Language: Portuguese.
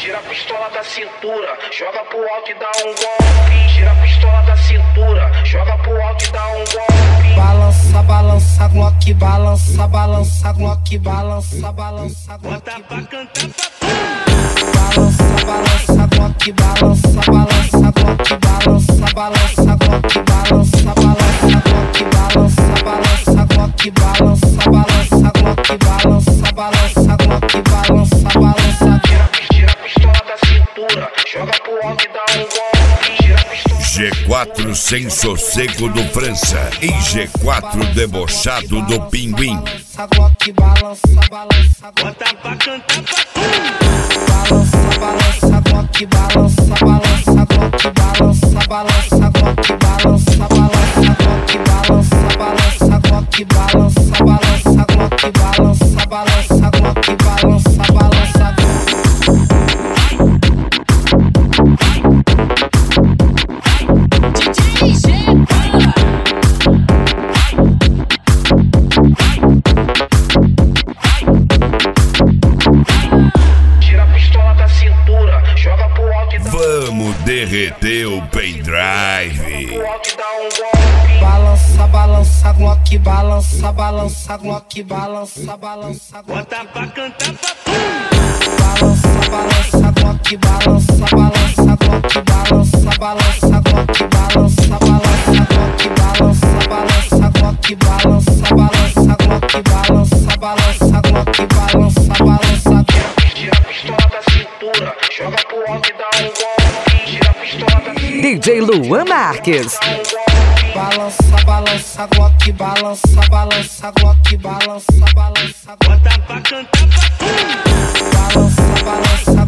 Tira a pistola da cintura, joga pro alto e dá um golpe. Tira a pistola da cintura, joga pro alto e dá um golpe. Balança, balança, Glock, balança, balança, Glock, balança, balança, Glock. Bota pra cantar pra Balança, balança, Glock, balança, balança, Glock, balança, balança, Glock, balança, balança, Glock, balança, balança, Glock, balança, balança, Glock, balança, balança, Glock, balança, balança. Tira a pistola da cintura, joga pro alto e dá um golpe. Tira a pistola. G4 sem sossego do França e G4 debochado do Pinguim. Glock, balança, balança, bota pra cantar pra balança, balança, Glock, balança, balança, Glock, balança, balança, Glock, balança, balança, Glock, balança, balança, Glock, balança, balança, Glock, balança, balança, Glock, balança, balança. Tira a pistola da cintura, joga pro alto e dá Vamos derreter o pendrive. pro alto e dá um golpe. Balança, balança, Glock, balança, balança, Glock, balança, balança, Glock. bota pra cantar pra Balança, balança, Glock, balança, balança, Glock, balança, balança, Glock, balança, balança, Glock, balança, balança, Glock, balança, balança, Glock, balança, balança, Glock, balança, balança. Tira a pistola da cintura, joga pro alto e dá um golpe. Tira a pistola da cintura, DJ Luan Marques. dá um golpe. Balança, balança, Glock, balança, balança, Glock, balança, balança, Glock. bota pra cantar pra Balança, balança,